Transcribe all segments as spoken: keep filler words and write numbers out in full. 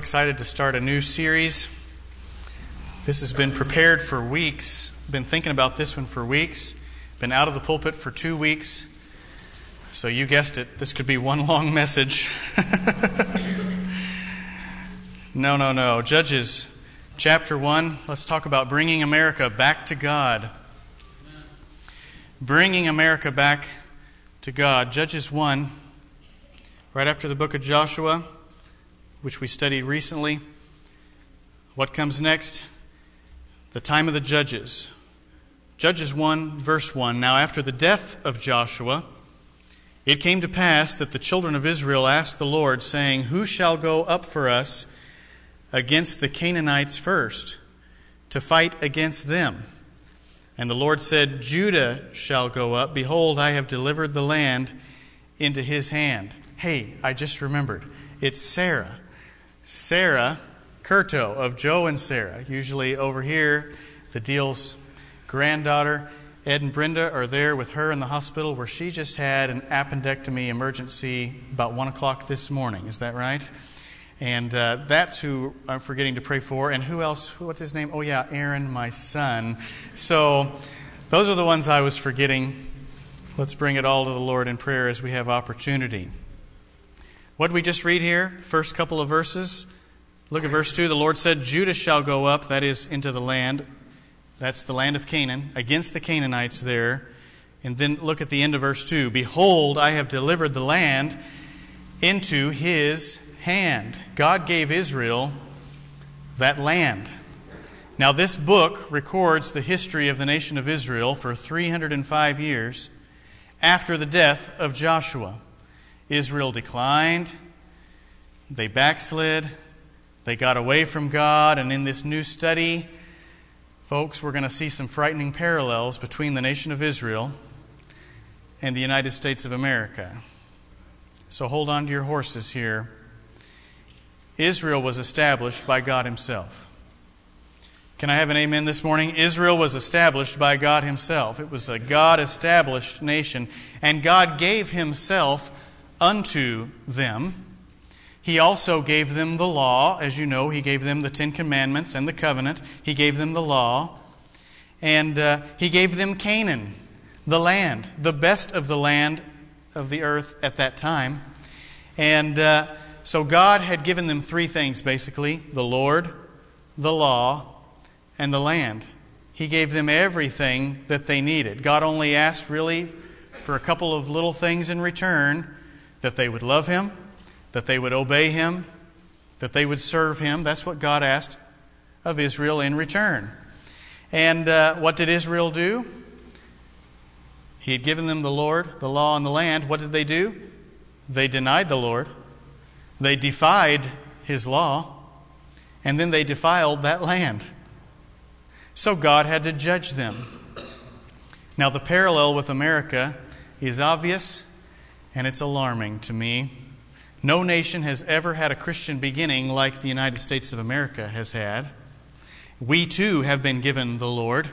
Excited to start a new series. This has been prepared for weeks. Been thinking about this one for weeks. Been out of the pulpit for two weeks. So you guessed it, this could be one long message. no, no, no. Judges chapter one, let's talk about bringing America back to God. Bringing America back to God. Judges one, right after the book of Joshua, which we studied recently. What comes next? The time of the judges. Judges one, verse one. Now after the death of Joshua, it came to pass that the children of Israel asked the Lord, saying, Who shall go up for us against the Canaanites first, to fight against them? And the Lord said, Judah shall go up. Behold, I have delivered the land into his hand. Hey, I just remembered. It's Sarah. Sarah Curto of Joe and Sarah. Usually over here, the Deal's granddaughter, Ed and Brenda, are there with her in the hospital where she just had an appendectomy emergency about one o'clock this morning. Is that right? And uh, that's who I'm forgetting to pray for. And who else? What's his name? Oh, yeah, Aaron, my son. So those are the ones I was forgetting. Let's bring it all to the Lord in prayer as we have opportunity. What did we just read here? The first couple of verses. Look at verse two. The Lord said, Judah shall go up, that is, into the land. That's the land of Canaan, against the Canaanites there. And then look at the end of verse two. Behold, I have delivered the land into his hand. God gave Israel that land. Now this book records the history of the nation of Israel for three hundred five years after the death of Joshua. Israel declined, they backslid, they got away from God, and in this new study, folks, we're going to see some frightening parallels between the nation of Israel and the United States of America. So hold on to your horses here. Israel was established by God Himself. Can I have an amen this morning? Israel was established by God Himself. It was a God-established nation, and God gave Himself unto them. He also gave them the law. As you know, He gave them the Ten Commandments and the covenant. He gave them the law. And uh, He gave them Canaan, the land, the best of the land of the earth at that time. And uh, so God had given them three things, basically: the Lord, the law, and the land. He gave them everything that they needed. God only asked really for a couple of little things in return: that they would love Him, that they would obey Him, that they would serve Him. That's what God asked of Israel in return. And uh, what did Israel do? He had given them the Lord, the law, and the land. What did they do? They denied the Lord. They defied His law. And then they defiled that land. So God had to judge them. Now the parallel with America is obvious, and it's alarming to me. No nation has ever had a Christian beginning like the United States of America has had. We too have been given the Lord.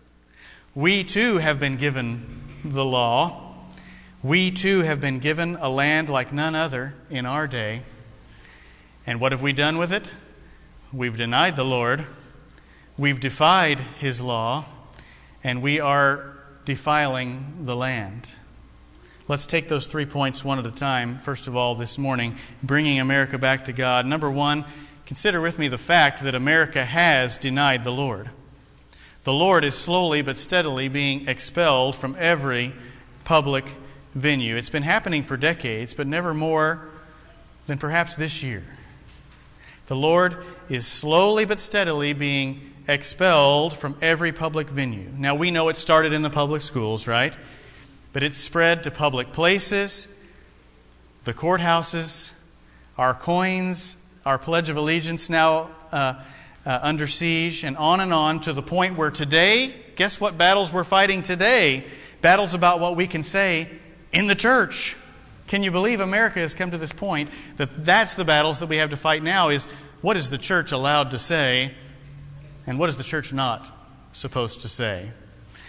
We too have been given the law. We too have been given a land like none other in our day. And what have we done with it? We've denied the Lord. We've defied His law. And we are defiling the land. Let's take those three points one at a time. First of all, this morning, bringing America back to God. Number one, consider with me the fact that America has denied the Lord. The Lord is slowly but steadily being expelled from every public venue. It's been happening for decades, but never more than perhaps this year. The Lord is slowly but steadily being expelled from every public venue. Now, we know it started in the public schools, right? But it's spread to public places, the courthouses, our coins, our Pledge of Allegiance now uh, uh, under siege, and on and on to the point where today, guess what battles we're fighting today? Battles about what we can say in the church. Can you believe America has come to this point that that's the battles that we have to fight now? Is what is the church allowed to say, and what is the church not supposed to say?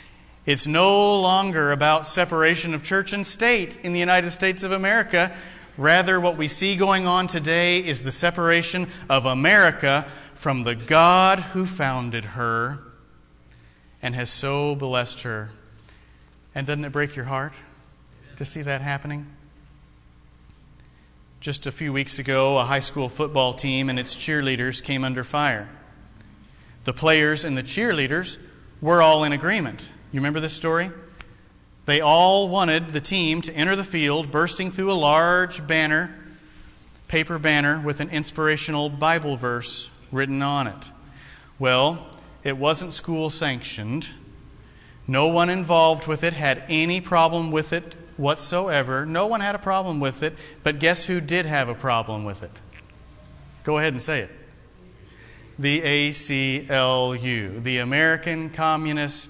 It's no longer about separation of church and state in the United States of America. Rather, what we see going on today is the separation of America from the God who founded her and has so blessed her. And doesn't it break your heart to see that happening? Just a few weeks ago, a high school football team and its cheerleaders came under fire. The players and the cheerleaders were all in agreement. You remember this story? They all wanted the team to enter the field bursting through a large banner, paper banner with an inspirational Bible verse written on it. Well, it wasn't school sanctioned. No one involved with it had any problem with it whatsoever. No one had a problem with it, but guess who did have a problem with it? Go ahead and say it. The A C L U, the American Communist,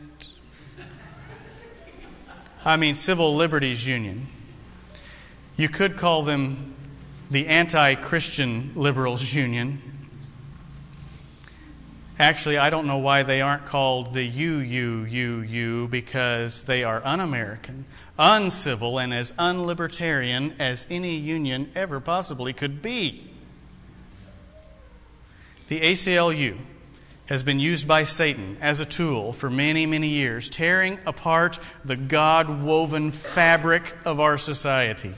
I mean Civil Liberties Union. You could call them the Anti-Christian Liberals Union. Actually, I don't know why they aren't called the U U U U, because they are un-American, uncivil, and as unlibertarian as any union ever possibly could be. The A C L U has been used by Satan as a tool for many, many years, tearing apart the God-woven fabric of our society.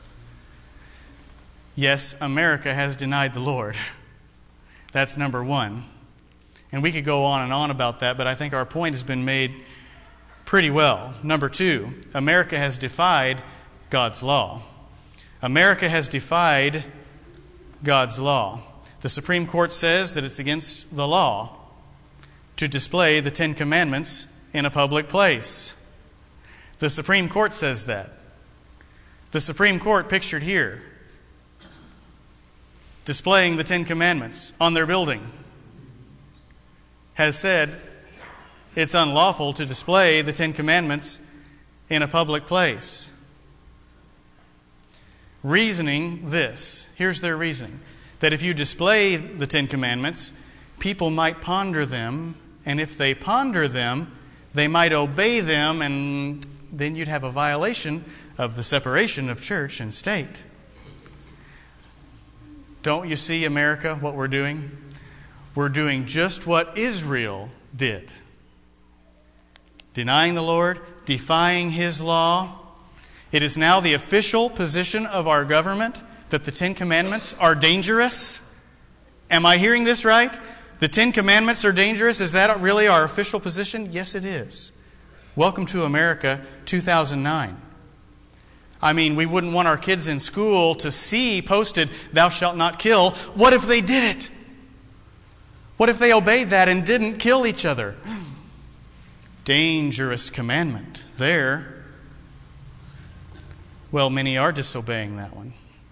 Yes, America has denied the Lord. That's number one. And we could go on and on about that, but I think our point has been made pretty well. Number two, America has defied God's law. America has defied God's law. The Supreme Court says that it's against the law to display the Ten Commandments in a public place. The Supreme Court says that. The Supreme Court, pictured here, displaying the Ten Commandments on their building, has said it's unlawful to display the Ten Commandments in a public place. Reasoning this, here's their reasoning, that if you display the Ten Commandments, people might ponder them, and if they ponder them, they might obey them, and then you'd have a violation of the separation of church and state. Don't you see, America, what we're doing? We're doing just what Israel did. Denying the Lord, defying His law. It is now the official position of our government that the Ten Commandments are dangerous. Am I hearing this right? The Ten Commandments are dangerous? Is that really our official position? Yes, it is. Welcome to America two thousand nine. I mean, we wouldn't want our kids in school to see posted, "Thou shalt not kill." What if they did it? What if they obeyed that and didn't kill each other? Dangerous commandment there. Well, many are disobeying that one.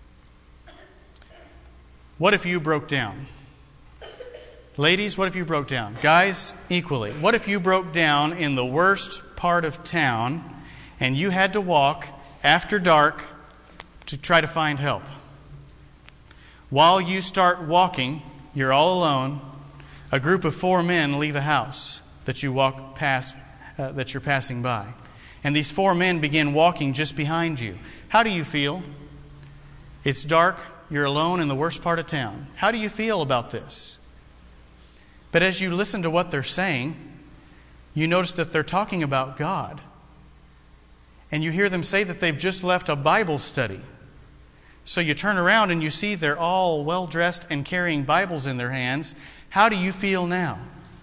What if you broke down? Ladies, what if you broke down? Guys, equally. What if you broke down in the worst part of town and you had to walk after dark to try to find help? While you start walking, you're all alone, a group of four men leave a house that you walk past, uh, that you're passing by. And these four men begin walking just behind you. How do you feel? It's dark. You're alone in the worst part of town. How do you feel about this? But as you listen to what they're saying, you notice that they're talking about God. And you hear them say that they've just left a Bible study. So you turn around and you see they're all well-dressed and carrying Bibles in their hands. How do you feel now?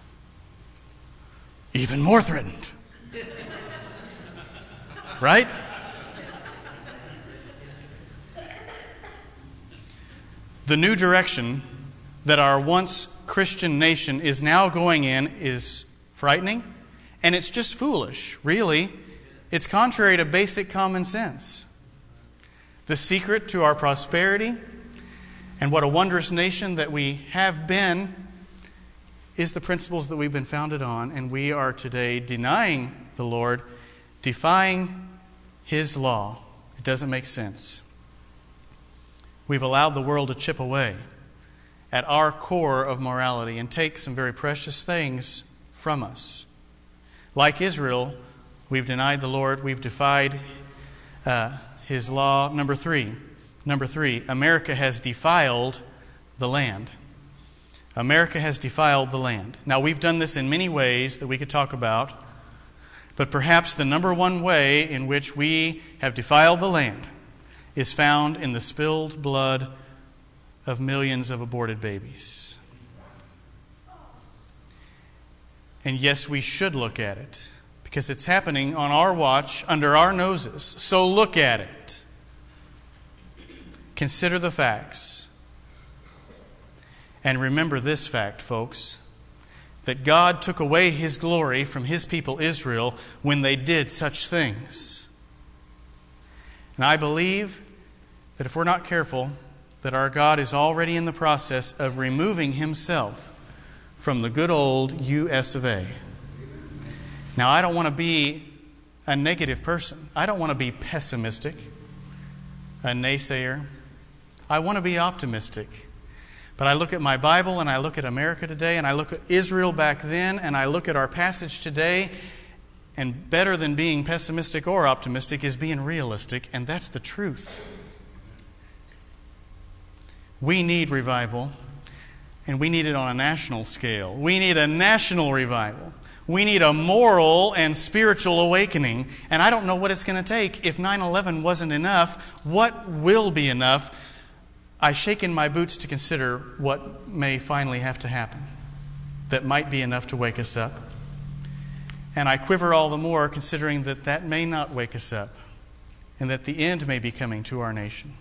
Even more threatened. Right? The new direction that our once Christian nation is now going in is frightening, and it's just foolish, really. It's contrary to basic common sense. The secret to our prosperity and what a wondrous nation that we have been is the principles that we've been founded on, and we are today denying the Lord, defying His law. It doesn't make sense. We've allowed the world to chip away at our core of morality and take some very precious things from us. Like Israel, we've denied the Lord. We've defied uh, His law. Number three, Number three, America has defiled the land. America has defiled the land. Now, we've done this in many ways that we could talk about, but perhaps the number one way in which we have defiled the land is found in the spilled blood of millions of aborted babies. And yes, we should look at it, because it's happening on our watch, under our noses. So look at it. Consider the facts. And remember this fact, folks, that God took away His glory from His people Israel when they did such things. And I believe that if we're not careful, that our God is already in the process of removing Himself from the good old U S of A. Now, I don't want to be a negative person. I don't want to be pessimistic, a naysayer. I want to be optimistic. But I look at my Bible and I look at America today and I look at Israel back then and I look at our passage today, and better than being pessimistic or optimistic is being realistic, and that's the truth. We need revival, and we need it on a national scale. We need a national revival. We need a moral and spiritual awakening, and I don't know what it's going to take. If nine eleven wasn't enough, what will be enough? I shake in my boots to consider what may finally have to happen that might be enough to wake us up. And I quiver all the more considering that that may not wake us up and that the end may be coming to our nation.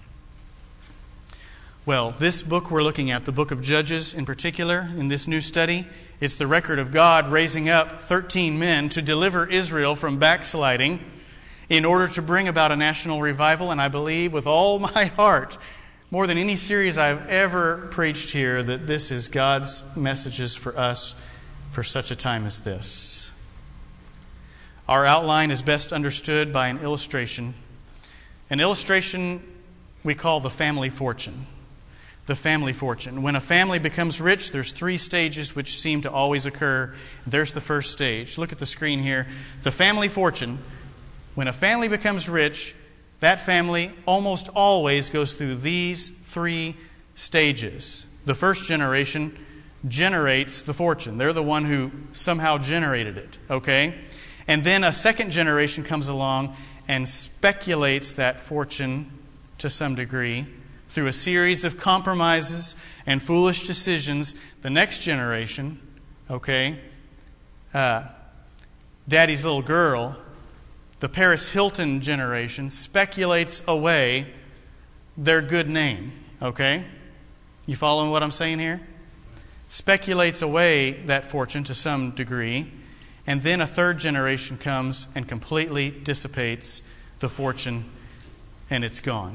Well, this book we're looking at, the book of Judges in particular, in this new study, it's the record of God raising up thirteen men to deliver Israel from backsliding in order to bring about a national revival. And I believe with all my heart, more than any series I've ever preached here, that this is God's messages for us for such a time as this. Our outline is best understood by an illustration. An illustration we call the family fortune. The family fortune. When a family becomes rich, there's three stages which seem to always occur. There's the first stage. Look at the screen here. The family fortune. When a family becomes rich, that family almost always goes through these three stages. The first generation generates the fortune. They're the one who somehow generated it, okay? And then a second generation comes along and speculates that fortune to some degree through a series of compromises and foolish decisions. The next generation, okay, uh, daddy's little girl, the Paris Hilton generation, speculates away their good name, okay? You following what I'm saying here? Speculates away that fortune to some degree, and then a third generation comes and completely dissipates the fortune, and it's gone.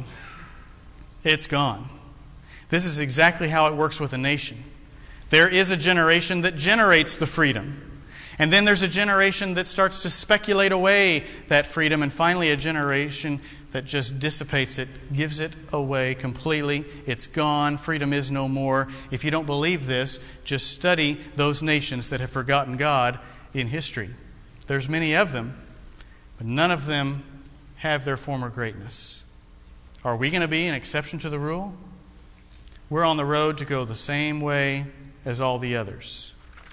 It's gone. This is exactly how it works with a nation. There is a generation that generates the freedom. And then there's a generation that starts to speculate away that freedom, and finally a generation that just dissipates it, gives it away completely. It's gone. Freedom is no more. If you don't believe this, just study those nations that have forgotten God in history. There's many of them, but none of them have their former greatness. Are we going to be an exception to the rule? We're on the road to go the same way as all the others.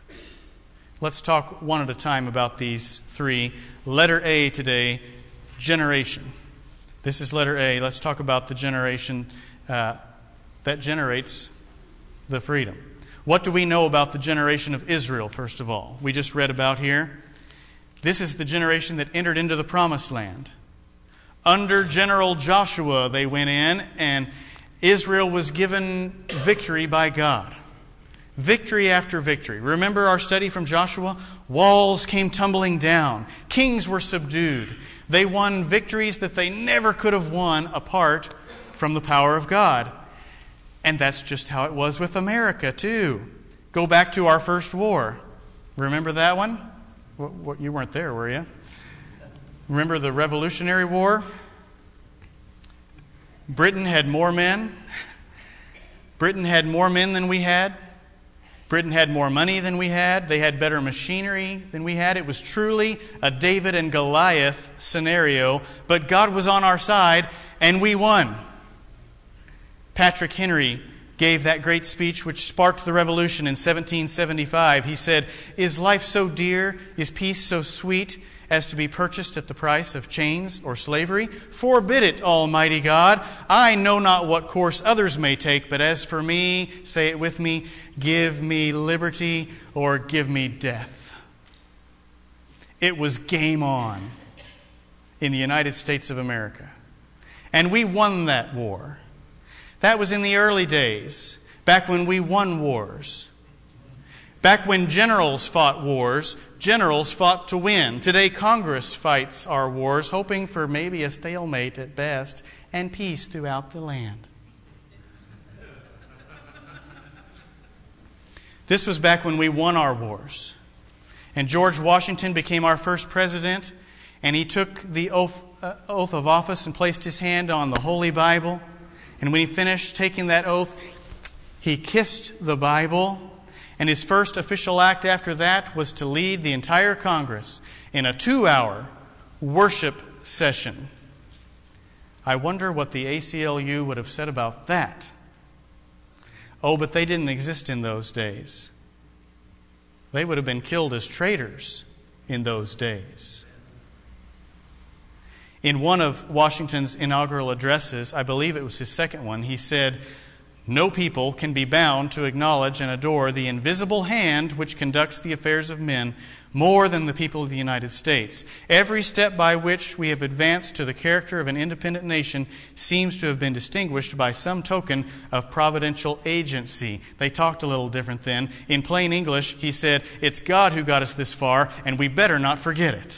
Let's talk one at a time about these three. Letter A today, generation. This is letter A. Let's talk about the generation uh, that generates the freedom. What do we know about the generation of Israel, first of all? We just read about here. This is the generation that entered into the promised land. Under General Joshua, they went in, and Israel was given victory by God. Victory after victory. Remember our study from Joshua? Walls came tumbling down. Kings were subdued. They won victories that they never could have won apart from the power of God. And that's just how it was with America, too. Go back to our first war. Remember that one? What, what, you weren't there, were you? Remember the Revolutionary War? Britain had more men. Britain had more men than we had. Britain had more money than we had. They had better machinery than we had. It was truly a David and Goliath scenario. But God was on our side, and we won. Patrick Henry gave that great speech which sparked the revolution in seventeen seventy-five. He said, "Is life so dear, is peace so sweet, as to be purchased at the price of chains or slavery? Forbid it, Almighty God. I know not what course others may take, but as for me," say it with me, "give me liberty or give me death." It was game on in the United States of America. And we won that war. That was in the early days, back when we won wars. Back when generals fought wars, generals fought to win. Today, Congress fights our wars, hoping for maybe a stalemate at best and peace throughout the land. This was back when we won our wars. And George Washington became our first president, and he took the oath, uh, oath of office and placed his hand on the Holy Bible. And when he finished taking that oath, he kissed the Bible. And his first official act after that was to lead the entire Congress in a two-hour worship session. I wonder what the A C L U would have said about that. Oh, but they didn't exist in those days. They would have been killed as traitors in those days. In one of Washington's inaugural addresses, I believe it was his second one, he said, "No people can be bound to acknowledge and adore the invisible hand which conducts the affairs of men more than the people of the United States. Every step by which we have advanced to the character of an independent nation seems to have been distinguished by some token of providential agency." They talked a little different then. In plain English, he said, "It's God who got us this far, and we better not forget it."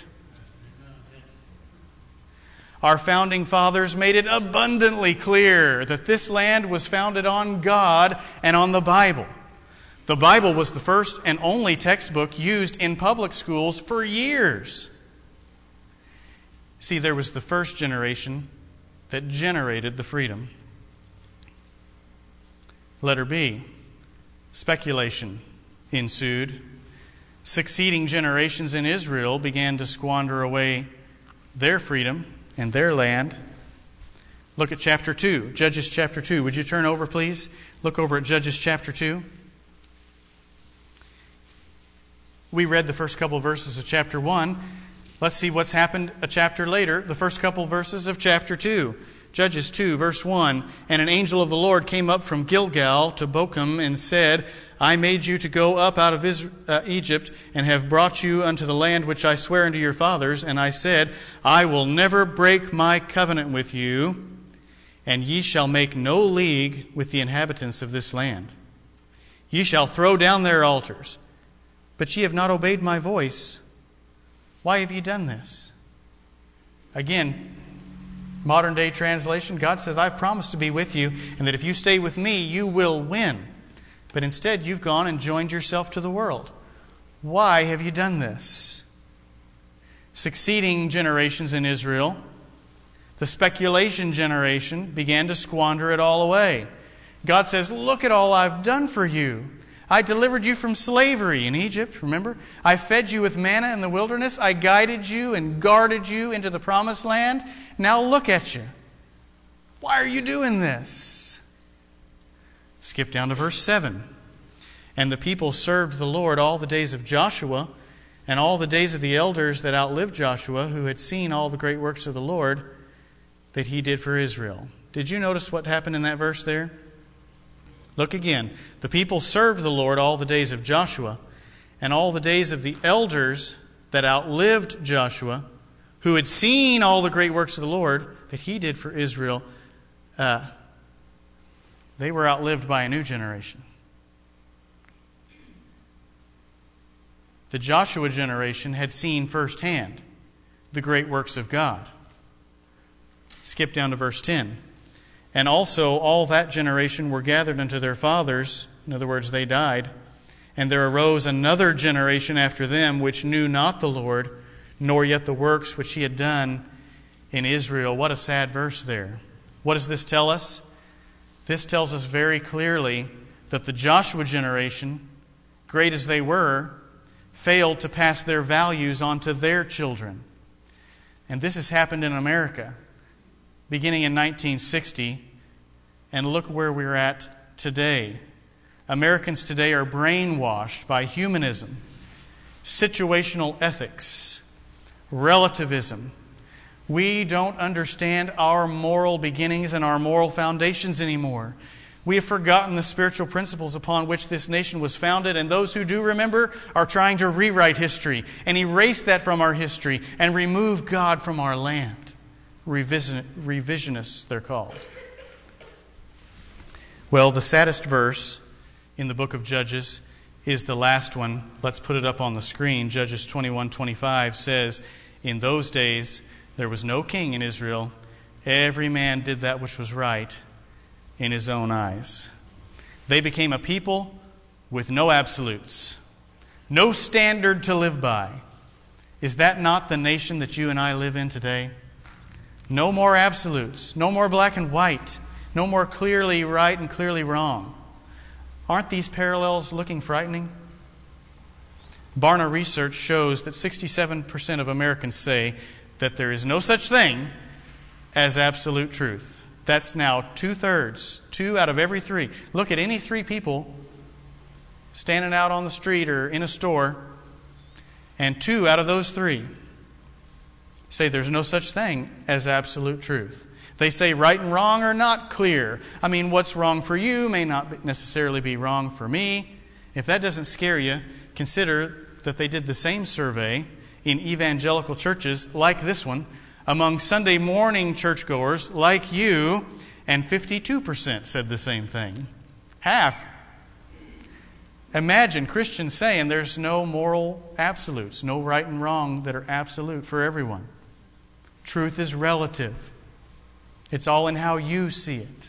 Our founding fathers made it abundantly clear that this land was founded on God and on the Bible. The Bible was the first and only textbook used in public schools for years. See, there was the first generation that generated the freedom. Letter B, speculation ensued. Succeeding generations in Israel began to squander away their freedom and their land. Look at chapter two, Judges chapter two. Would you turn over, please? Look over at Judges chapter two. We read the first couple of verses of chapter one. Let's see what's happened a chapter later, the first couple of verses of chapter two. Judges two, verse one. "And an angel of the Lord came up from Gilgal to Bochum and said, I made you to go up out of Israel, uh, Egypt and have brought you unto the land which I swear unto your fathers. And I said, I will never break my covenant with you, and ye shall make no league with the inhabitants of this land. Ye shall throw down their altars. But ye have not obeyed my voice. Why have ye done this?" Again, modern day translation, God says, "I've promised to be with you, and that if you stay with me, you will win. But instead, you've gone and joined yourself to the world. Why have you done this?" Succeeding generations in Israel, the speculation generation, began to squander it all away. God says, "Look at all I've done for you. I delivered you from slavery in Egypt, remember? I fed you with manna in the wilderness. I guided you and guarded you into the promised land. Now look at you. Why are you doing this?" Skip down to verse seven. "And the people served the Lord all the days of Joshua and all the days of the elders that outlived Joshua, who had seen all the great works of the Lord that he did for Israel." Did you notice what happened in that verse there? Look again. "The people served the Lord all the days of Joshua and all the days of the elders that outlived Joshua, who had seen all the great works of the Lord that he did for Israel." Uh, they were outlived by a new generation. The Joshua generation had seen firsthand the great works of God. Skip down to verse ten. "And also all that generation were gathered unto their fathers," in other words, they died, "and there arose another generation after them, which knew not the Lord, nor yet the works which he had done in Israel." What a sad verse there. What does this tell us? This tells us very clearly that the Joshua generation, great as they were, failed to pass their values on to their children. And this has happened in America, beginning in nineteen sixty and look where we're at today. Americans today are brainwashed by humanism, situational ethics, relativism. We don't understand our moral beginnings and our moral foundations anymore. We have forgotten the spiritual principles upon which this nation was founded, and those who do remember are trying to rewrite history and erase that from our history and remove God from our land. Revision, revisionists, they're called. Well, the saddest verse in the book of Judges is the last one. Let's put it up on the screen. Judges twenty-one twenty-five says, "In those days there was no king in Israel. Every man did that which was right in his own eyes." They became a people with no absolutes, no standard to live by. Is that not the nation that you and I live in today? No more absolutes, no more black and white, no more clearly right and clearly wrong. Aren't these parallels looking frightening? Barna research shows that sixty-seven percent of Americans say that there is no such thing as absolute truth. That's now two-thirds, two out of every three. Look at any three people standing out on the street or in a store, and two out of those three say there's no such thing as absolute truth. They say right and wrong are not clear. I mean, what's wrong for you may not necessarily be wrong for me. If that doesn't scare you, consider that they did the same survey in evangelical churches like this one among Sunday morning churchgoers like you, and fifty-two percent said the same thing. Half. Imagine Christians saying there's no moral absolutes, no right and wrong that are absolute for everyone. Truth is relative. It's all in how you see it.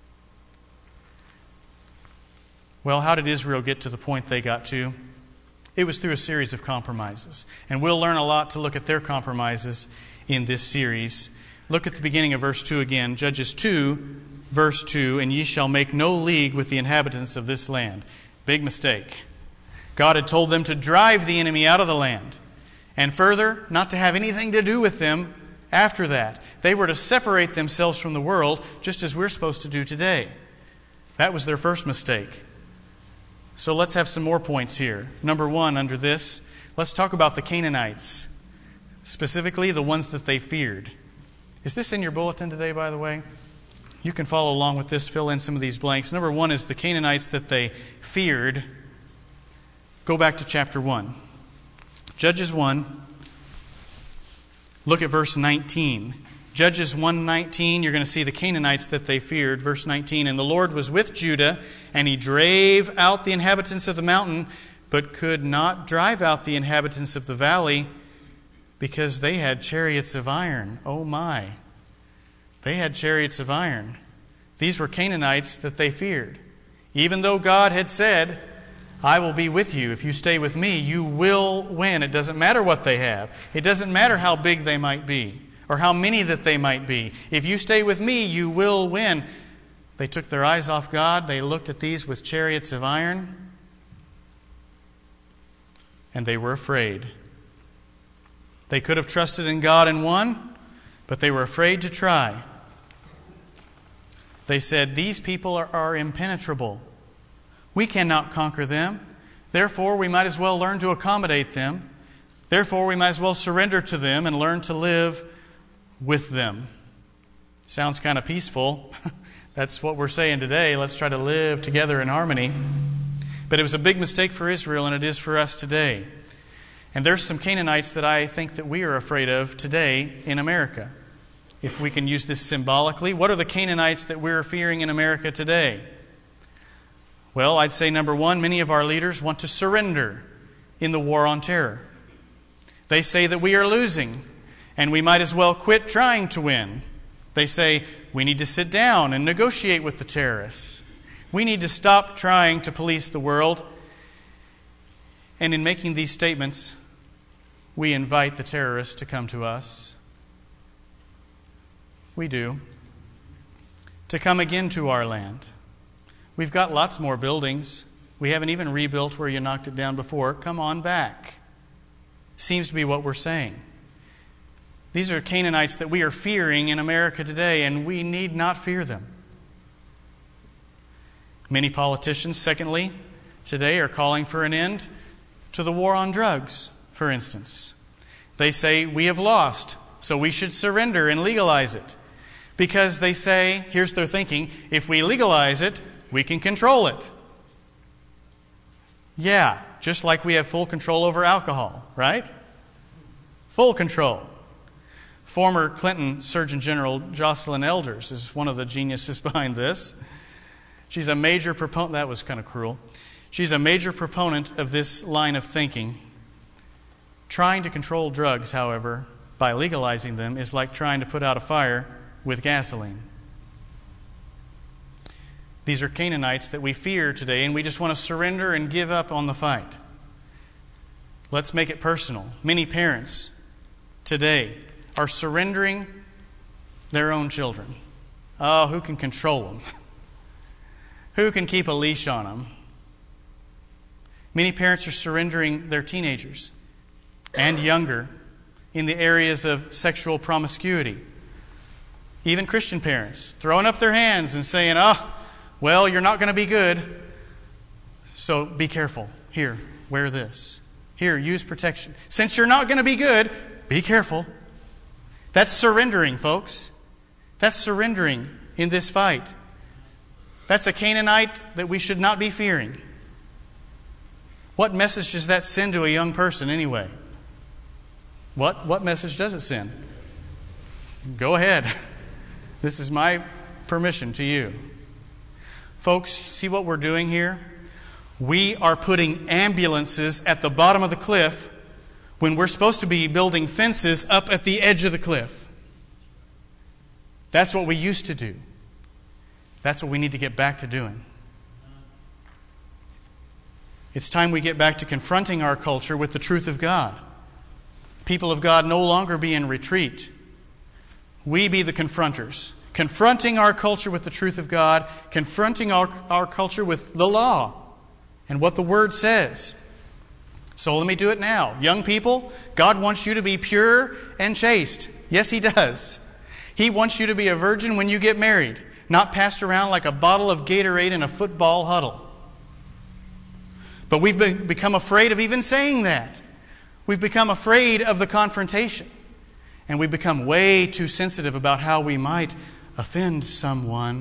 Well, how did Israel get to the point they got to? It was through a series of compromises. And we'll learn a lot to look at their compromises in this series. Look at the beginning of verse two again. Judges two, verse two, "And ye shall make no league with the inhabitants of this land." Big mistake. God had told them to drive the enemy out of the land. And further, not to have anything to do with them after that. They were to separate themselves from the world, just as we're supposed to do today. That was their first mistake. So let's have some more points here. Number one, under this, let's talk about the Canaanites. Specifically, the ones that they feared. Is this in your bulletin today, by the way? You can follow along with this, fill in some of these blanks. Number one is the Canaanites that they feared. Go back to chapter one. Judges one. Look at verse nineteen. Judges one nineteen, you're going to see the Canaanites that they feared. Verse nineteen, "And the Lord was with Judah, and he drave out the inhabitants of the mountain, but could not drive out the inhabitants of the valley, because they had chariots of iron." Oh my. They had chariots of iron. These were Canaanites that they feared. Even though God had said, "I will be with you. If you stay with me, you will win." It doesn't matter what they have. It doesn't matter how big they might be or how many that they might be. If you stay with me, you will win. They took their eyes off God. They looked at these with chariots of iron, and they were afraid. They could have trusted in God and won, but they were afraid to try. They said, "These people are, are impenetrable. We cannot conquer them. Therefore, we might as well learn to accommodate them. Therefore, we might as well surrender to them and learn to live with them." Sounds kind of peaceful. That's what we're saying today. Let's try to live together in harmony. But it was a big mistake for Israel, and it is for us today. And there's some Canaanites that I think that we are afraid of today in America. If we can use this symbolically, what are the Canaanites that we're fearing in America today? Well, I'd say number one, many of our leaders want to surrender in the war on terror. They say that we are losing, and we might as well quit trying to win. They say we need to sit down and negotiate with the terrorists. We need to stop trying to police the world. And in making these statements, we invite the terrorists to come to us. We do. To come again to our land. We've got lots more buildings. We haven't even rebuilt where you knocked it down before. Come on back. Seems to be what we're saying. These are Canaanites that we are fearing in America today, and we need not fear them. Many politicians, secondly, today are calling for an end to the war on drugs, for instance. They say, we have lost, so we should surrender and legalize it. Because they say, here's their thinking, if we legalize it, we can control it. Yeah, just like we have full control over alcohol, right? Full control. Former Clinton Surgeon General Jocelyn Elders is one of the geniuses behind this. She's a major proponent, that was kind of cruel. She's a major proponent of this line of thinking. Trying to control drugs, however, by legalizing them is like trying to put out a fire with gasoline. These are Canaanites that we fear today, and we just want to surrender and give up on the fight. Let's make it personal. Many parents today are surrendering their own children. Oh, who can control them? Who can keep a leash on them? Many parents are surrendering their teenagers and younger in the areas of sexual promiscuity. Even Christian parents throwing up their hands and saying, oh, well, you're not going to be good, so be careful. Here, wear this. Here, use protection. Since you're not going to be good, be careful. That's surrendering, folks. That's surrendering in this fight. That's a Canaanite that we should not be fearing. What message does that send to a young person anyway? What, what message does it send? Go ahead. This is my permission to you. Folks, see what we're doing here? We are putting ambulances at the bottom of the cliff when we're supposed to be building fences up at the edge of the cliff. That's what we used to do. That's what we need to get back to doing. It's time we get back to confronting our culture with the truth of God. People of God no longer be in retreat. We be the confronters. Confronting our culture with the truth of God, confronting our, our culture with the law and what the Word says. So let me do it now. Young people, God wants you to be pure and chaste. Yes, He does. He wants you to be a virgin when you get married, not passed around like a bottle of Gatorade in a football huddle. But we've been, become afraid of even saying that. We've become afraid of the confrontation. And we've become way too sensitive about how we might offend someone.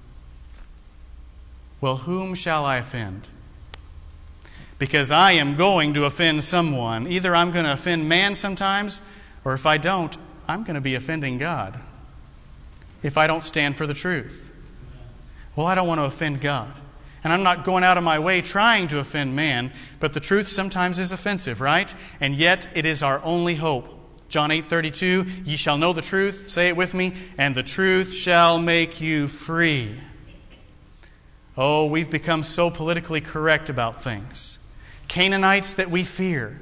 Well, whom shall I offend? Because I am going to offend someone. Either I'm going to offend man sometimes, or if I don't, I'm going to be offending God. If I don't stand for the truth. Well, I don't want to offend God. And I'm not going out of my way trying to offend man, but the truth sometimes is offensive, right? And yet it is our only hope. John eight thirty-two, ye shall know the truth, say it with me, and the truth shall make you free. Oh, we've become so politically correct about things. Canaanites that we fear.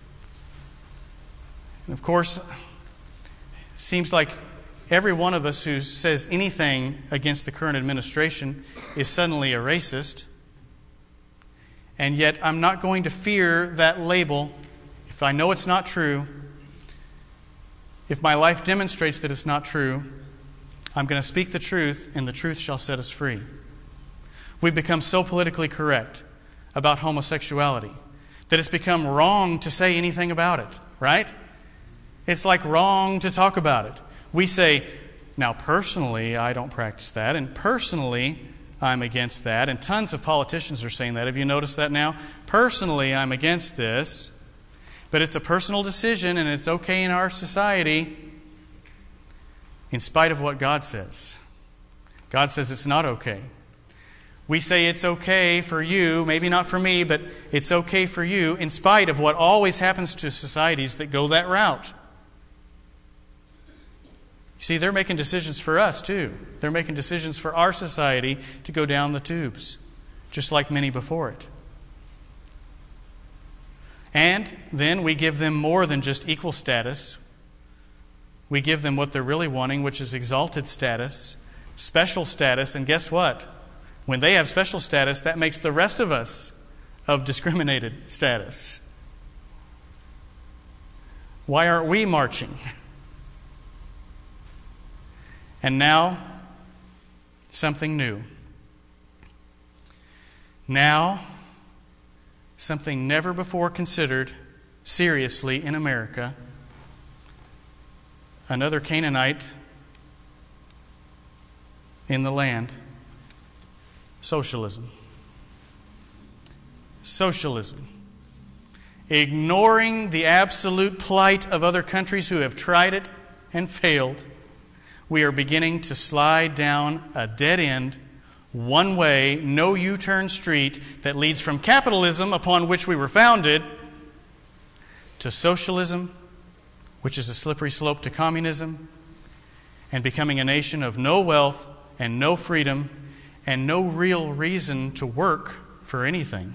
And of course, it seems like every one of us who says anything against the current administration is suddenly a racist. And yet I'm not going to fear that label if I know it's not true. If my life demonstrates that it's not true, I'm going to speak the truth, and the truth shall set us free. We've become so politically correct about homosexuality that it's become wrong to say anything about it, right? It's like wrong to talk about it. We say, now personally, I don't practice that, and personally, I'm against that, and tons of politicians are saying that. Have you noticed that now? Personally, I'm against this. But it's a personal decision, and it's okay in our society in spite of what God says. God says it's not okay. We say it's okay for you, maybe not for me, but it's okay for you in spite of what always happens to societies that go that route. You see, they're making decisions for us too. They're making decisions for our society to go down the tubes, just like many before it. And then we give them more than just equal status. We give them what they're really wanting, which is exalted status, special status. And guess what? When they have special status, that makes the rest of us of discriminated status. Why aren't we marching? And now, something new. Now, something never before considered seriously in America, another Canaanite in the land, socialism. Socialism. Ignoring the absolute plight of other countries who have tried it and failed, we are beginning to slide down a dead end, one-way, no U-turn street that leads from capitalism, upon which we were founded, to socialism, which is a slippery slope to communism, and becoming a nation of no wealth and no freedom and no real reason to work for anything.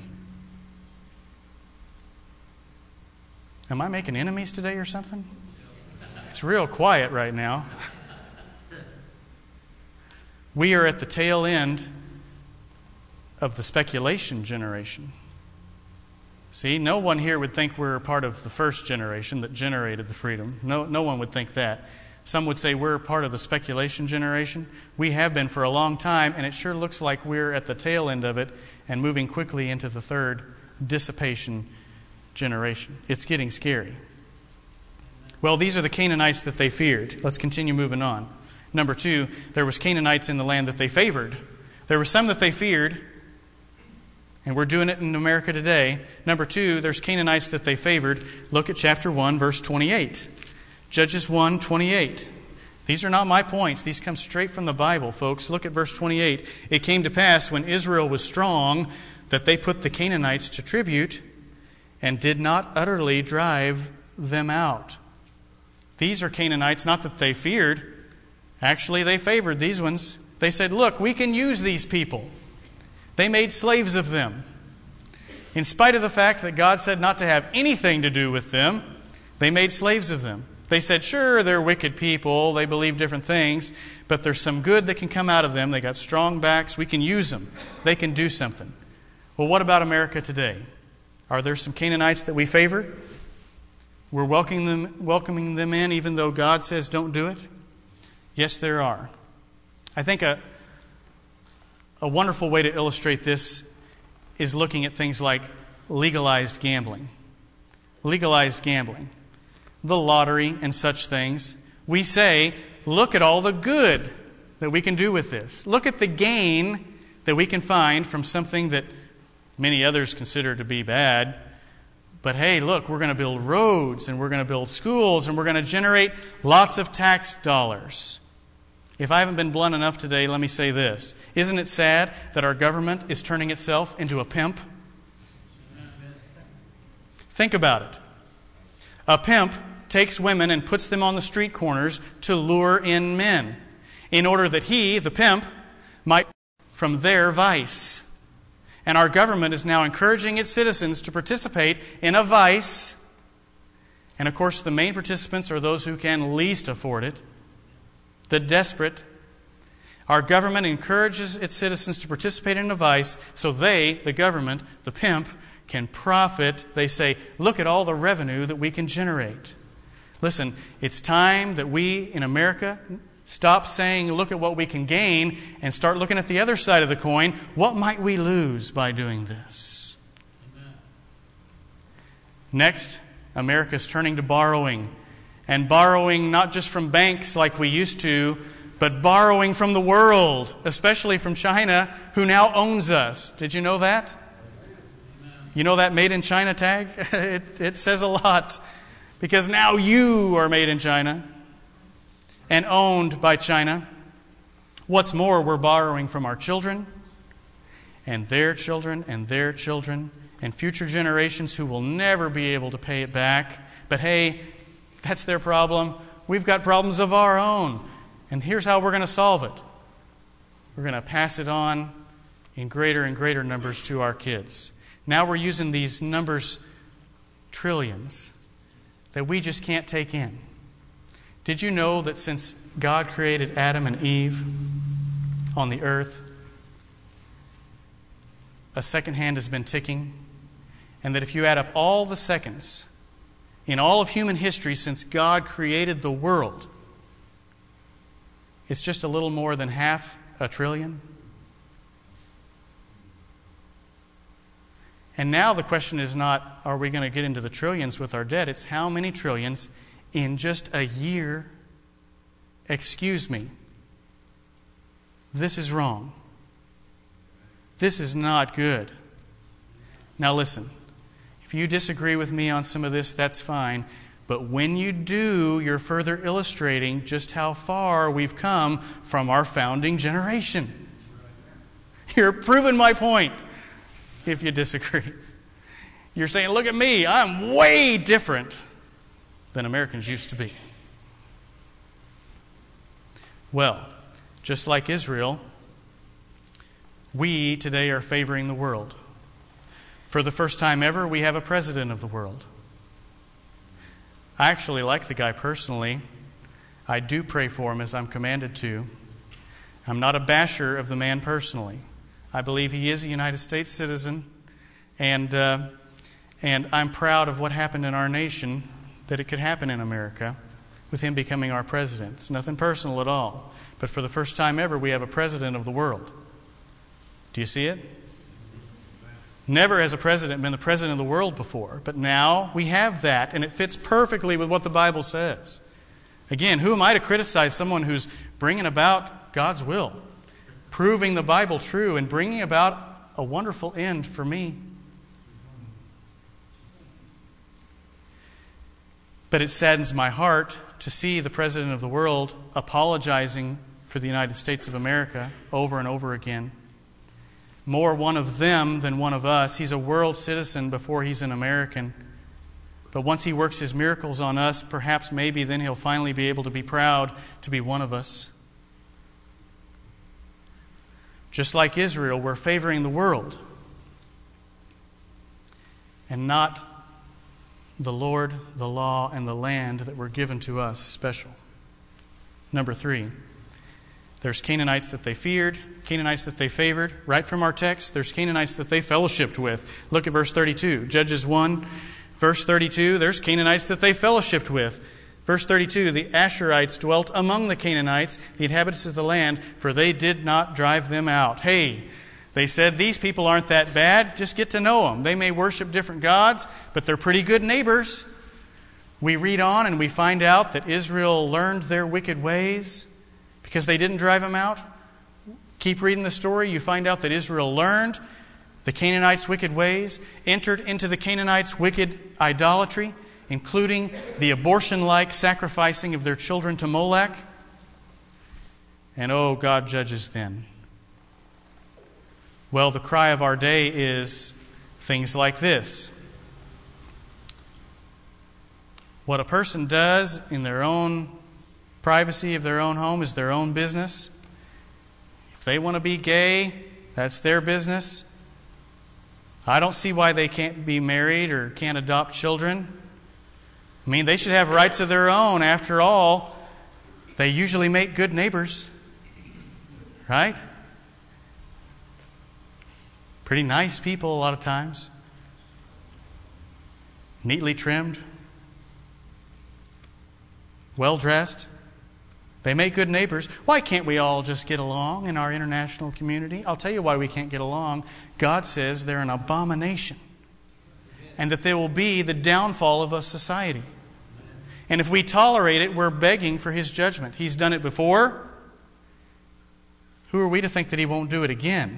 Am I making enemies today or something? It's real quiet right now. We are at the tail end of the speculation generation. See, no one here would think we're a part of the first generation that generated the freedom. No, no one would think that. Some would say we're a part of the speculation generation. We have been for a long time, and it sure looks like we're at the tail end of it and moving quickly into the third dissipation generation. It's getting scary. Well, these are the Canaanites that they feared. Let's continue moving on. Number two, there was Canaanites in the land that they favored. There were some that they feared, and we're doing it in America today. Number two, there's Canaanites that they favored. Look at chapter one, verse twenty-eight. Judges one, twenty-eight. These are not my points. These come straight from the Bible, folks. Look at verse twenty-eight. It came to pass when Israel was strong that they put the Canaanites to tribute and did not utterly drive them out. These are Canaanites, not that they feared. Actually, they favored these ones. They said, look, we can use these people. They made slaves of them. In spite of the fact that God said not to have anything to do with them, they made slaves of them. They said, sure, they're wicked people. They believe different things, but there's some good that can come out of them. They got strong backs. We can use them. They can do something. Well, what about America today? Are there some Canaanites that we favor? We're welcoming them, welcoming them in even though God says don't do it? Yes, there are. I think a, a wonderful way to illustrate this is looking at things like legalized gambling. Legalized gambling. The lottery and such things. We say, look at all the good that we can do with this. Look at the gain that we can find from something that many others consider to be bad. But hey, look, we're going to build roads and we're going to build schools and we're going to generate lots of tax dollars. If I haven't been blunt enough today, let me say this. Isn't it sad that our government is turning itself into a pimp? Think about it. A pimp takes women and puts them on the street corners to lure in men in order that he, the pimp, might from their vice. And our government is now encouraging its citizens to participate in a vice. And of course, the main participants are those who can least afford it, the desperate. Our government encourages its citizens to participate in a vice so they, the government, the pimp, can profit. They say, look at all the revenue that we can generate. Listen, it's time that we in America stop saying, look at what we can gain, and start looking at the other side of the coin. What might we lose by doing this? Amen. Next, America's turning to borrowing. And borrowing not just from banks like we used to, but borrowing from the world, especially from China, who now owns us. Did you know that? Amen. You know that made in China tag? it, it says a lot. Because now you are made in China and owned by China. What's more, we're borrowing from our children and their children and their children and future generations who will never be able to pay it back. But hey, that's their problem. We've got problems of our own. And here's how we're going to solve it. We're going to pass it on in greater and greater numbers to our kids. Now we're using these numbers, trillions, that we just can't take in. Did you know that since God created Adam and Eve on the earth, a second hand has been ticking? And that if you add up all the seconds in all of human history since God created the world, it's just a little more than half a trillion. And now the question is not, are we going to get into the trillions with our debt? It's how many trillions in just a year? Excuse me. This is wrong. This is not good. Now listen, if you disagree with me on some of this, that's fine. But when you do, you're further illustrating just how far we've come from our founding generation. You're proving my point if you disagree. You're saying, look at me, I'm way different than Americans used to be. Well, just like Israel, we today are favoring the world. For the first time ever, we have a president of the world. I actually like the guy personally. I do pray for him as I'm commanded to. I'm not a basher of the man personally. I believe he is a United States citizen, and uh, and I'm proud of what happened in our nation, that it could happen in America with him becoming our president. It's nothing personal at all. But for the first time ever, we have a president of the world. Do you see it? Never has a president been the president of the world before, but now we have that, and it fits perfectly with what the Bible says. Again, who am I to criticize someone who's bringing about God's will, proving the Bible true, and bringing about a wonderful end for me? But it saddens my heart to see the President of the world apologizing for the United States of America over and over again. More one of them than one of us. He's a world citizen before he's an American. But once he works his miracles on us, perhaps maybe then he'll finally be able to be proud to be one of us. Just like Israel, we're favoring the world and not the Lord, the law, and the land that were given to us special. Number three, there's Canaanites that they feared, Canaanites that they favored. Right from our text, there's Canaanites that they fellowshiped with. Look at verse thirty-two. Judges one, verse thirty-two, there's Canaanites that they fellowshiped with. Verse thirty-two, the Asherites dwelt among the Canaanites, the inhabitants of the land, for they did not drive them out. Hey, they said, these people aren't that bad, just get to know them. They may worship different gods, but they're pretty good neighbors. We read on and we find out that Israel learned their wicked ways because they didn't drive them out. Keep reading the story, you find out that Israel learned the Canaanites' wicked ways, entered into the Canaanites' wicked idolatry, including the abortion-like sacrificing of their children to Molech. And oh, God judges then. Well, the cry of our day is things like this. What a person does in their own privacy of their own home is their own business. If they want to be gay, that's their business. I don't see why they can't be married or can't adopt children. I mean, they should have rights of their own. After all, they usually make good neighbors. Right? Pretty nice people a lot of times. Neatly trimmed. Well-dressed. They make good neighbors. Why can't we all just get along in our international community? I'll tell you why we can't get along. God says they're an abomination. And that they will be the downfall of a society. And if we tolerate it, we're begging for His judgment. He's done it before. Who are we to think that He won't do it again?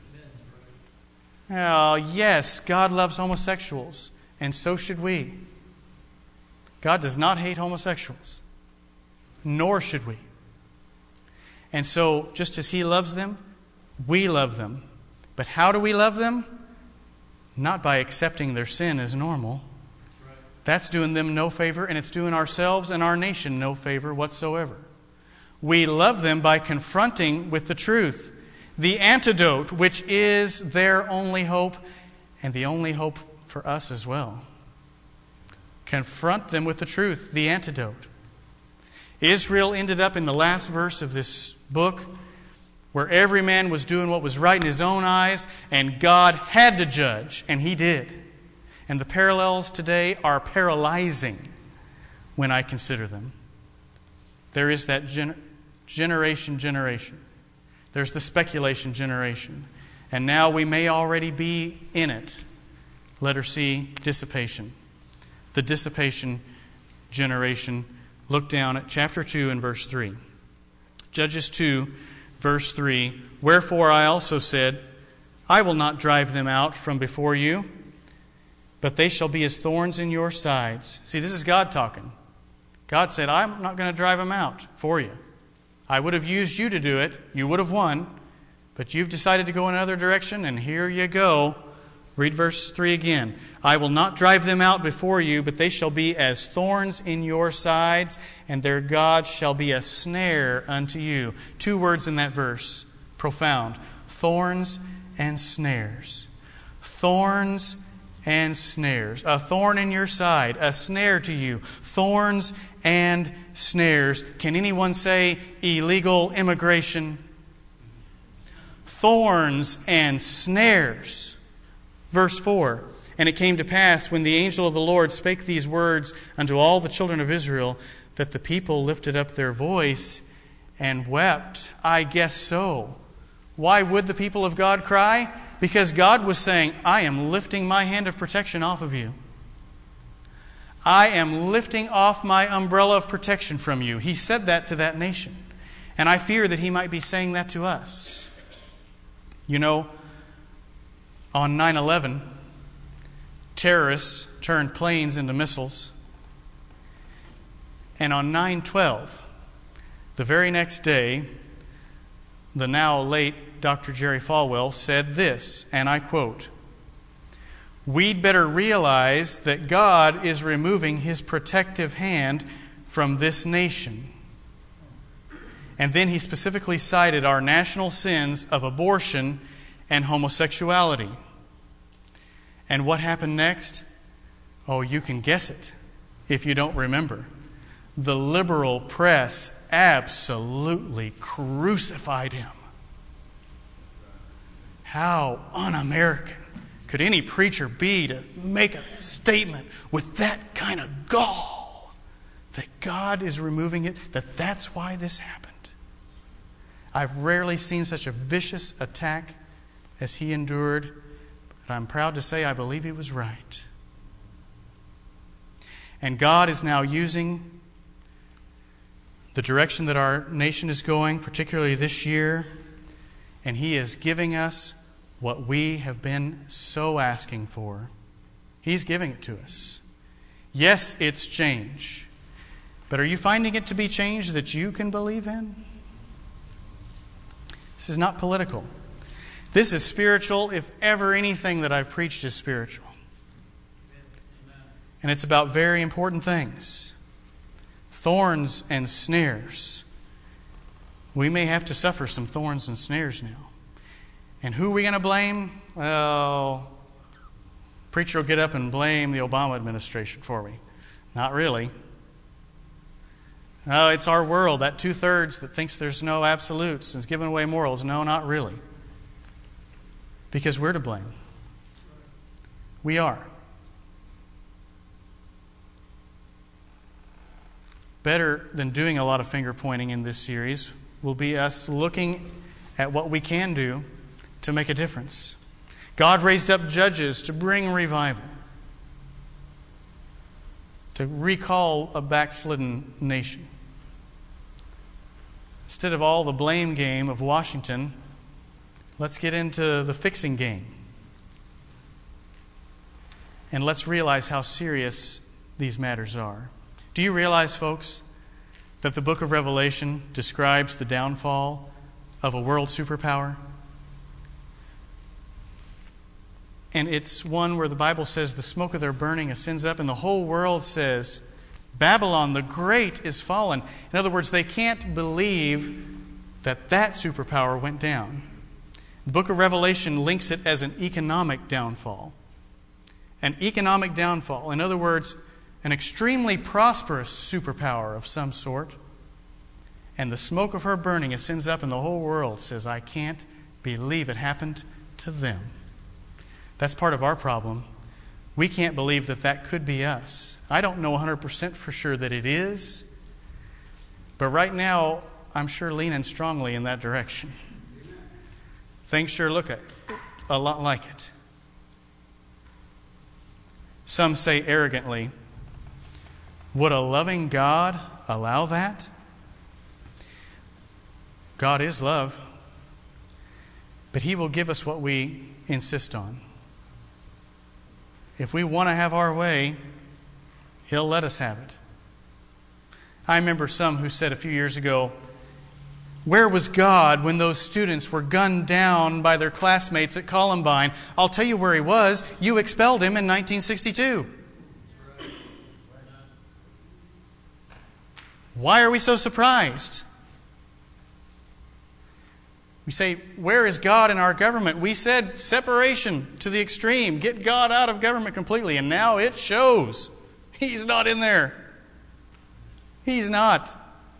Oh, yes, God loves homosexuals, and so should we. God does not hate homosexuals, nor should we. And so, just as He loves them, we love them. But how do we love them? Not by accepting their sin as normal. That's doing them no favor, and it's doing ourselves and our nation no favor whatsoever. We love them by confronting with the truth, the antidote, which is their only hope and the only hope for us as well. Confront them with the truth, the antidote. Israel ended up in the last verse of this book where every man was doing what was right in his own eyes, and God had to judge, and He did. And the parallels today are paralyzing when I consider them. There is that gen- generation generation. There's the speculation generation. And now we may already be in it. Letter C, dissipation. The dissipation generation. Look down at chapter two and verse three. Judges two, verse three. Wherefore I also said, I will not drive them out from before you, but they shall be as thorns in your sides. See, this is God talking. God said, I'm not going to drive them out for you. I would have used you to do it. You would have won. But you've decided to go in another direction, and here you go. Read verse three again. I will not drive them out before you, but they shall be as thorns in your sides, and their God shall be a snare unto you. Two words in that verse. Profound. Thorns and snares. Thorns and snares. A thorn in your side, a snare to you. Thorns and snares. Can anyone say illegal immigration? Thorns and snares. Verse four. And it came to pass, when the angel of the Lord spake these words unto all the children of Israel, that the people lifted up their voice and wept. I guess so. Why would the people of God cry? Because God was saying, I am lifting my hand of protection off of you. I am lifting off my umbrella of protection from you. He said that to that nation. And I fear that He might be saying that to us. You know, on nine eleven, terrorists turned planes into missiles. And on nine twelve, the very next day, the now late Doctor Jerry Falwell said this, and I quote, we'd better realize that God is removing His protective hand from this nation. And then he specifically cited our national sins of abortion and homosexuality. And what happened next? Oh, you can guess it if you don't remember. The liberal press absolutely crucified him. How un-American could any preacher be to make a statement with that kind of gall that God is removing it, that that's why this happened? I've rarely seen such a vicious attack as he endured, but I'm proud to say I believe he was right. And God is now using the direction that our nation is going, particularly this year, and He is giving us what we have been so asking for. He's giving it to us. Yes, it's change. But are you finding it to be change that you can believe in? This is not political. This is spiritual, if ever anything that I've preached is spiritual. And it's about very important things. Thorns and snares. We may have to suffer some thorns and snares now. And who are we going to blame? Well, preacher will get up and blame the Obama administration for me. Not really. No, it's our world, that two-thirds that thinks there's no absolutes and is giving away morals. No, not really. Because we're to blame. We are. Better than doing a lot of finger pointing in this series will be us looking at what we can do to make a difference. God raised up judges to bring revival, to recall a backslidden nation. Instead of all the blame game of Washington, let's get into the fixing game. And let's realize how serious these matters are. Do you realize, folks, that the book of Revelation describes the downfall of a world superpower? And it's one where the Bible says the smoke of their burning ascends up, and the whole world says, Babylon the Great is fallen. In other words, they can't believe that that superpower went down. The book of Revelation links it as an economic downfall. An economic downfall. In other words, an extremely prosperous superpower of some sort. And the smoke of her burning ascends up, and the whole world says, I can't believe it happened to them. That's part of our problem. We can't believe that that could be us. I don't know one hundred percent for sure that it is. But right now, I'm sure leaning strongly in that direction. Things sure look a, a lot like it. Some say arrogantly, would a loving God allow that? God is love, but He will give us what we insist on. If we want to have our way, He'll let us have it. I remember some who said a few years ago, where was God when those students were gunned down by their classmates at Columbine? I'll tell you where He was. You expelled Him in nineteen sixty-two. Why are we so surprised? We say, where is God in our government? We said separation to the extreme. Get God out of government completely. And now it shows. He's not in there. He's not.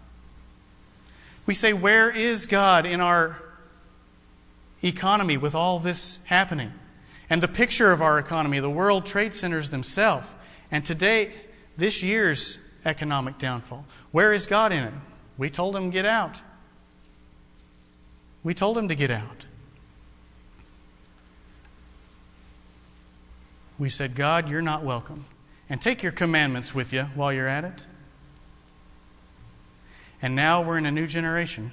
We say, where is God in our economy with all this happening? And the picture of our economy, the World Trade Centers themselves. And today, this year's economic downfall. Where is God in it? We told Him, get out. We told Him to get out. We said, God, you're not welcome. And take your commandments with you while you're at it. And now we're in a new generation.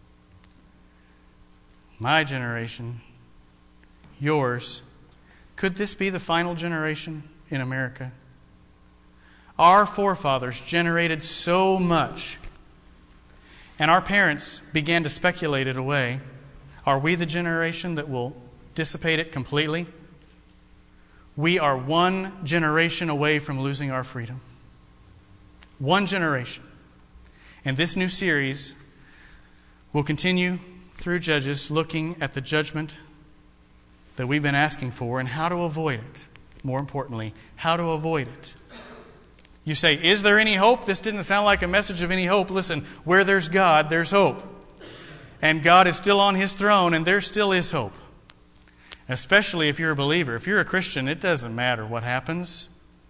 My generation. Yours. Could this be the final generation in America? Our forefathers generated so much. And our parents began to speculate it away. Are we the generation that will dissipate it completely? We are one generation away from losing our freedom. One generation. And this new series will continue through Judges, looking at the judgment that we've been asking for and how to avoid it. More importantly, how to avoid it. You say, is there any hope? This didn't sound like a message of any hope. Listen, where there's God, there's hope. And God is still on His throne, and there still is hope. Especially if you're a believer. If you're a Christian, it doesn't matter what happens.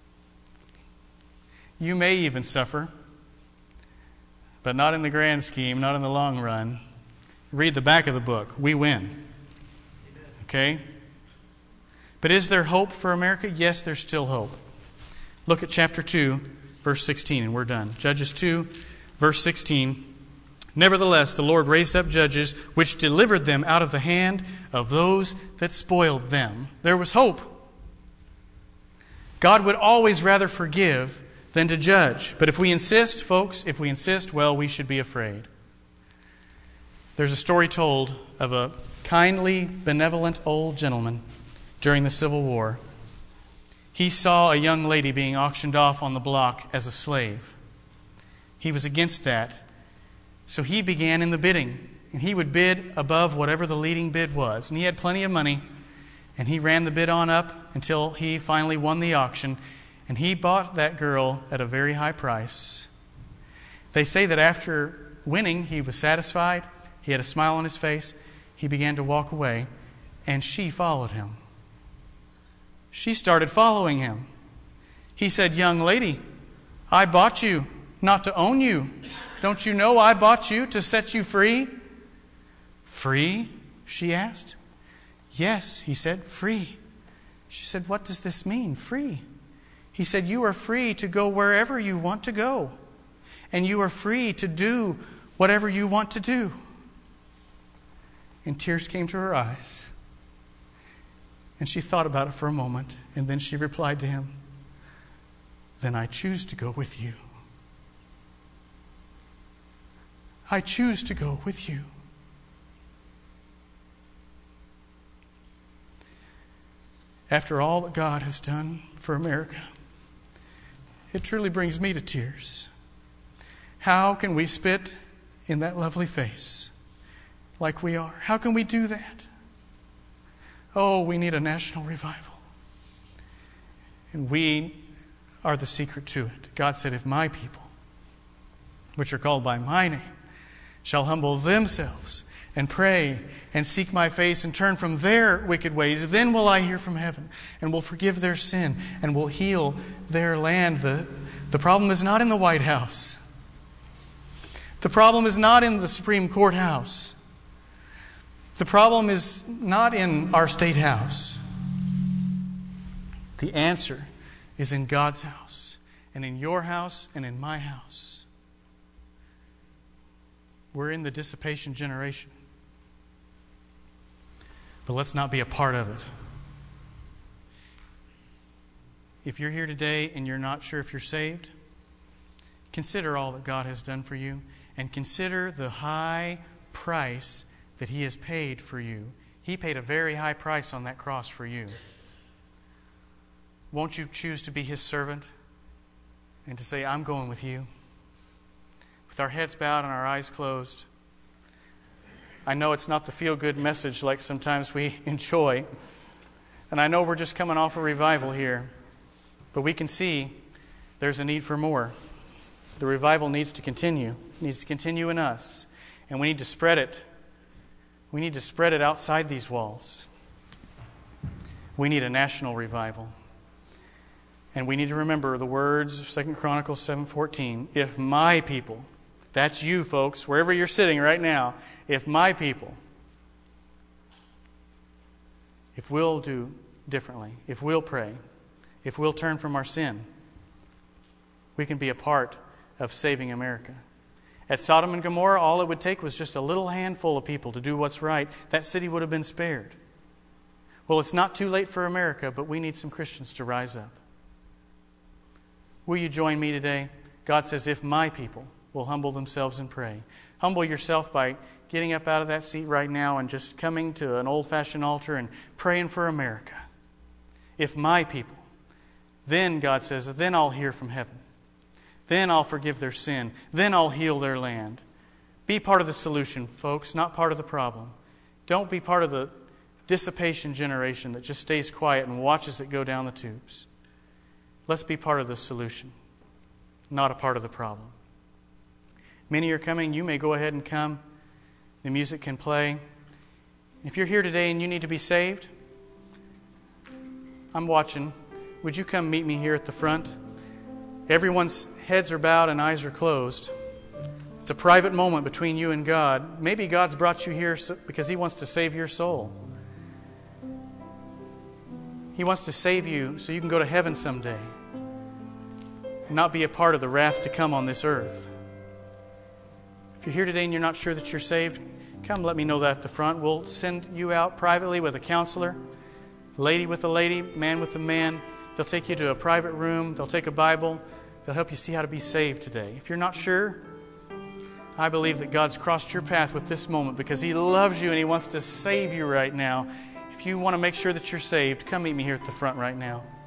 You may even suffer, but not in the grand scheme, not in the long run. Read the back of the book. We win. Okay? But is there hope for America? Yes, there's still hope. Look at chapter two, verse sixteen, and we're done. Judges two, verse sixteen. Nevertheless, the Lord raised up judges, which delivered them out of the hand of those that spoiled them. There was hope. God would always rather forgive than to judge. But if we insist, folks, if we insist, well, we should be afraid. There's a story told of a kindly, benevolent old gentleman during the Civil War. He saw a young lady being auctioned off on the block as a slave. He was against that. So he began in the bidding. And he would bid above whatever the leading bid was. And he had plenty of money. And he ran the bid on up until he finally won the auction. And he bought that girl at a very high price. They say that after winning, he was satisfied. He had a smile on his face. He began to walk away. And she followed him. She started following him. He said, young lady, I bought you not to own you. Don't you know I bought you to set you free? Free? She asked. Yes, he said, free. She said, what does this mean, free? He said, you are free to go wherever you want to go. And you are free to do whatever you want to do. And tears came to her eyes. And she thought about it for a moment, and then she replied to him, then I choose to go with you. I choose to go with you. After all that God has done for America, it truly brings me to tears. How can we spit in that lovely face like we are? How can we do that? Oh, we need a national revival. And we are the secret to it. God said, if my people, which are called by my name, shall humble themselves and pray and seek my face and turn from their wicked ways, then will I hear from heaven and will forgive their sin and will heal their land. The, the problem is not in the White House. The problem is not in the Supreme Court House. The problem is not in our state house. The answer is in God's house, and in your house, and in my house. We're in the dissipation generation. But let's not be a part of it. If you're here today and you're not sure if you're saved, consider all that God has done for you, and consider the high price that He has paid for you. He paid a very high price on that cross for you. Won't you choose to be His servant and to say, I'm going with you? With our heads bowed and our eyes closed. I know it's not the feel-good message like sometimes we enjoy. And I know we're just coming off a revival here. But we can see there's a need for more. The revival needs to continue. It needs to continue in us. And we need to spread it. We need to spread it outside these walls. We need a national revival. And we need to remember the words of Second Chronicles seven fourteen. If my people, that's you folks, wherever you're sitting right now, if my people, if we'll do differently, if we'll pray, if we'll turn from our sin, we can be a part of saving America. At Sodom and Gomorrah, all it would take was just a little handful of people to do what's right. That city would have been spared. Well, it's not too late for America, but we need some Christians to rise up. Will you join me today? God says, if my people will humble themselves and pray. Humble yourself by getting up out of that seat right now and just coming to an old-fashioned altar and praying for America. If my people, then God says, then I'll hear from heaven. Then I'll forgive their sin. Then I'll heal their land. Be part of the solution, folks, not part of the problem. Don't be part of the dissipation generation that just stays quiet and watches it go down the tubes. Let's be part of the solution, not a part of the problem. Many are coming. You may go ahead and come. The music can play. If you're here today and you need to be saved, I'm watching. Would you come meet me here at the front? Everyone's heads are bowed and eyes are closed. It's a private moment between you and God. Maybe God's brought you here because He wants to save your soul. He wants to save you so you can go to heaven someday and not be a part of the wrath to come on this earth. If you're here today and you're not sure that you're saved, come let me know that at the front. We'll send you out privately with a counselor, lady with a lady, man with a man. They'll take you to a private room. They'll take a Bible. They'll help you see how to be saved today. If you're not sure, I believe that God's crossed your path with this moment because He loves you and He wants to save you right now. If you want to make sure that you're saved, come meet me here at the front right now.